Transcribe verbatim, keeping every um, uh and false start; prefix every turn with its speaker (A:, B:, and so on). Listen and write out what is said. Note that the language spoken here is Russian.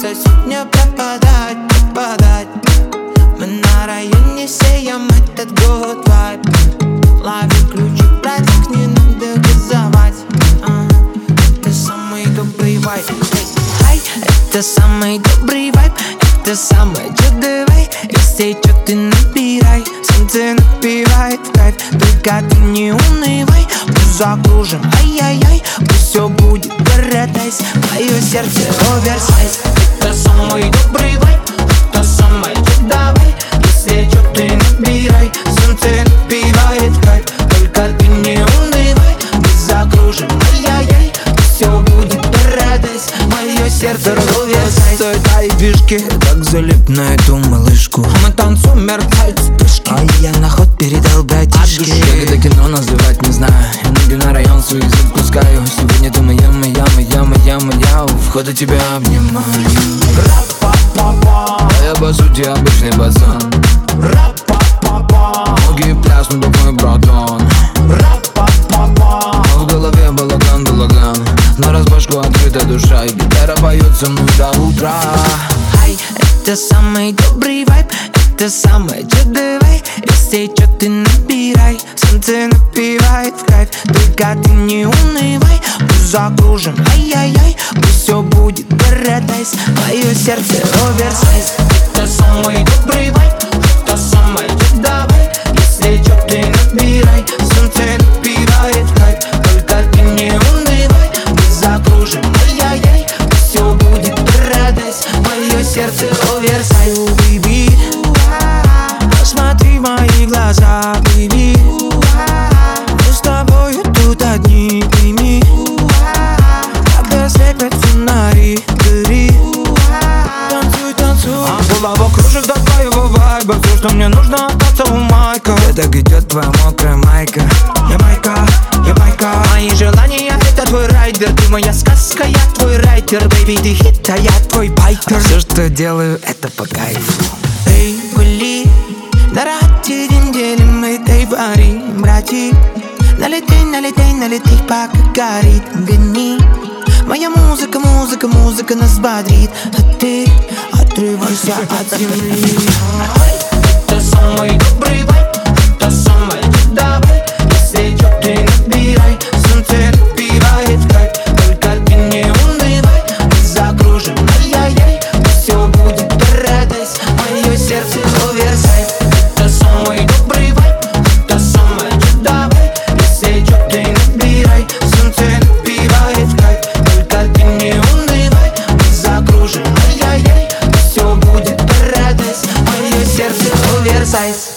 A: хочется сегодня пропадать, пропадать. Мы на районе сеем этот год вайб. Лови ключи, братик, не надо газовать. а, Это самый добрый вайб. Ай, это самый добрый вайб. Это самое чудовое. Если чё ты набирай, солнце напивает в кайф. Только ты не унывай, пусть закружим, ай-яй-яй. Пусть все будет парадайз, мое сердце оверсайз. Это самый добрый вайб. Это самое чудовое. Если чё ты набирай, солнце напивает в кайф. Только ты не унывай, мы закружим, ай-яй-яй. Пусть все будет парадайз, мое сердце оверсайз.
B: Стоит твои движки, так залип на эту малышку.
A: Мы танцуем, мерцают вспышки,
B: а я на ход передал братишке.
A: я
B: когда кино называть не знаю. Я ноги на район свой язык пускаю. Сегодня ты моя, моя, моя, моя, моя. У входа тебя обнимаю. А я по сути обычный пацан. Ноги пляснут, как мой братан. А в голове балаган, балаган. На разбашку открыта душа, и гитара поет со мной до утра.
A: Ай, это самый добрый вайб. Это самое чудовое. Если чё ты набирай, солнце напивает в кайф. Только ты не унывай, пусть закружим, ай-яй-яй. Пусть все будет парадайз, мое сердце оверсайз. Это самый добрый вайб. Это самое чудовое. Если чё ты набирай, солнце напивает в кайф. Только ты не унывай, мы закружим, ай-яй-яй. Пусть все будет парадайз, мое сердце оверсайз.
B: Baby, посмотри в мои глаза, baby. Мы с тобой тут одни, пойми. Когда слепят фонари, гори. Танцуй, танцуй,
A: А голова кружит до твоего вайба. Все, что мне нужно, остаться у майка.
B: где так идет твоя мокрая майка.
A: Я майка, я майка. Мои желания — это твой райдер. Ты моя сказка, я твой райтер. Бэйби, ты хит, а я твой байкер.
B: Все, что делаю, это по кайфу.
A: Эй, гули, на рате недели мы тайварим, братик. Налетай, налетай, налетай, пока горит, гони. Моя музыка, музыка, музыка нас бодрит. А ты отрывайся от земли. Это самый добрый вайб. Это самое чудовое. Если чё ты набирай, солнце напивает в кайф. Только ты не унывай, мы закружим, ай-яй-яй. Пусть все будет парадайз, мое сердце оверсайз. Это самый добрый вайб. Это самое чудовое. Если чё ты набирай, солнце напивает в кайф. Только ты не унывай, мы закружим, ай-яй-яй. Пусть все будет парадайз, мое сердце оверсайз.